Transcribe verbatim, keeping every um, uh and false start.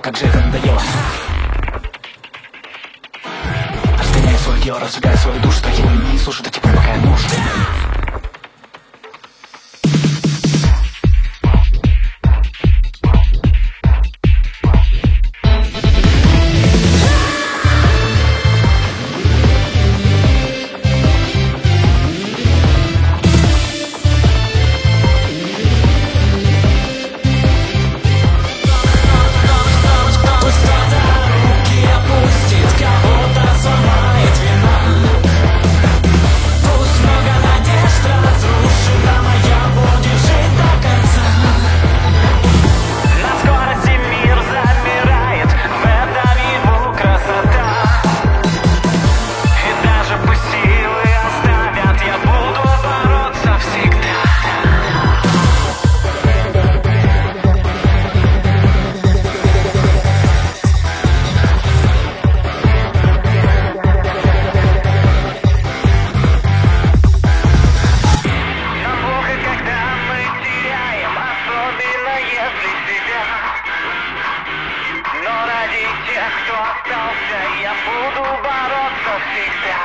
как же это надоело. Разгоняй свое тело, разжигай свою душу, так его не слушай до тех пор, пока я нужен. Но ради тех, кто остался, я буду бороться всегда.